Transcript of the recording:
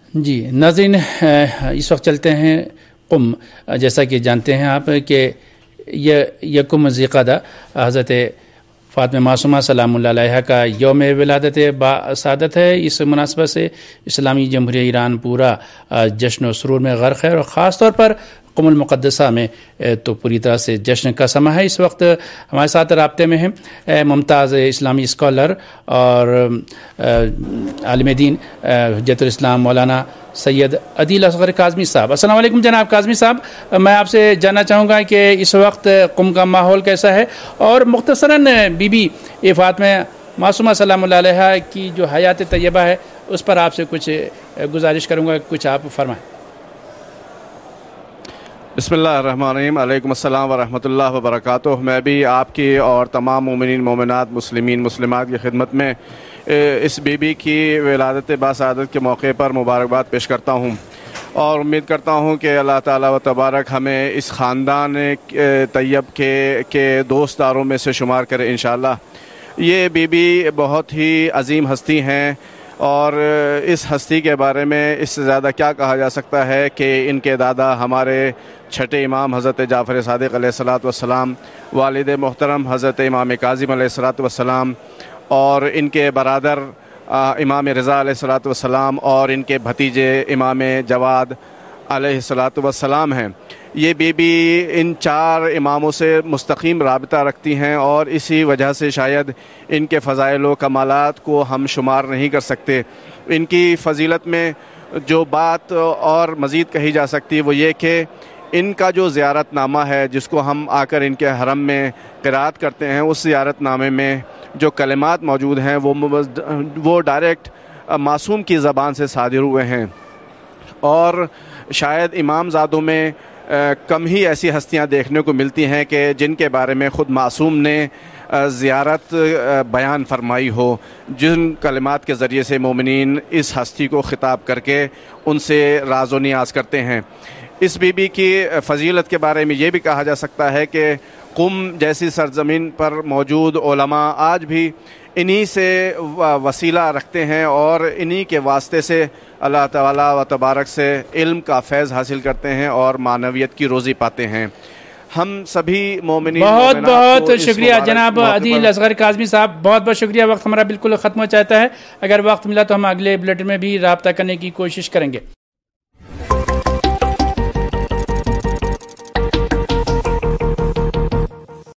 جی ناظرین، اس وقت چلتے ہیں قم۔ جیسا کہ جانتے ہیں آپ کہ یہ یکم ذی القعدہ حضرت فاطمہ معصومہ سلام اللہ علیہا کا یوم ولادت سعادت ہے۔ اس مناسبت سے اسلامی جمہوریہ ایران پورا جشن و سرور میں غرق ہے، اور خاص طور پر قم المقدسہ میں تو پوری طرح سے جشن کا سماں ہے۔ اس وقت ہمارے ساتھ رابطے میں ہیں ممتاز اسلامی اسکالر اور عالم دین حجت الاسلام مولانا سید عدیل اصغر کاظمی صاحب۔ السلام علیکم جناب کاظمی صاحب، میں آپ سے جاننا چاہوں گا کہ اس وقت قم کا ماحول کیسا ہے، اور مختصراً بی بی فاطمہ معصومہ سلام اللہ علیہا کی جو حیات طیبہ ہے اس پر آپ سے کچھ گزارش کروں گا، کچھ آپ فرمائیں۔ بسم اللہ الرحمن الرحیم، علیکم السلام ورحمۃ اللہ وبرکاتہ۔ میں بھی آپ کی اور تمام مومنین مومنات مسلمین مسلمات کی خدمت میں اس بی بی کی ولادت باسعادت کے موقع پر مبارکباد پیش کرتا ہوں، اور امید کرتا ہوں کہ اللہ تعالیٰ و تبارک ہمیں اس خاندان طیب کے دوست داروں میں سے شمار کرے انشاءاللہ۔ یہ بی بی بہت ہی عظیم ہستی ہیں، اور اس ہستی کے بارے میں اس سے زیادہ کیا کہا جا سکتا ہے کہ ان کے دادا ہمارے چھٹے امام حضرت جعفر صادق علیہ الصلاۃ والسلام، والد محترم حضرت امام کاظم علیہ الصلاۃ والسلام، اور ان کے برادر امام رضا علیہ الصلاۃ والسلام، اور ان کے بھتیجے امام جواد علیہ الصلاۃ والسلام ہیں۔ یہ بی بی ان چار اماموں سے مستقیم رابطہ رکھتی ہیں، اور اسی وجہ سے شاید ان کے فضائل و کمالات کو ہم شمار نہیں کر سکتے۔ ان کی فضیلت میں جو بات اور مزید کہی جا سکتی ہے وہ یہ کہ ان کا جو زیارت نامہ ہے جس کو ہم آ کر ان کے حرم میں قرات کرتے ہیں، اس زیارت نامے میں جو کلمات موجود ہیں وہ ڈائریکٹ معصوم کی زبان سے صادر ہوئے ہیں، اور شاید امام زادوں میں کم ہی ایسی ہستیاں دیکھنے کو ملتی ہیں کہ جن کے بارے میں خود معصوم نے زیارت بیان فرمائی ہو، جن کلمات کے ذریعے سے مومنین اس ہستی کو خطاب کر کے ان سے راز و نیاز کرتے ہیں۔ اس بی بی کی فضیلت کے بارے میں یہ بھی کہا جا سکتا ہے کہ قم جیسی سرزمین پر موجود علماء آج بھی انہی سے وسیلہ رکھتے ہیں، اور انہی کے واسطے سے اللہ تعالیٰ و تبارک سے علم کا فیض حاصل کرتے ہیں اور معنویت کی روزی پاتے ہیں۔ ہم سبھی مومنین بہت بہت شکریہ جناب عدیل اصغر کاظمی صاحب، بہت بہت شکریہ۔ وقت ہمارا بالکل ختم ہو چاہتا ہے، اگر وقت ملا تو ہم اگلے بلیٹن میں بھی رابطہ کرنے کی کوشش کریں گے۔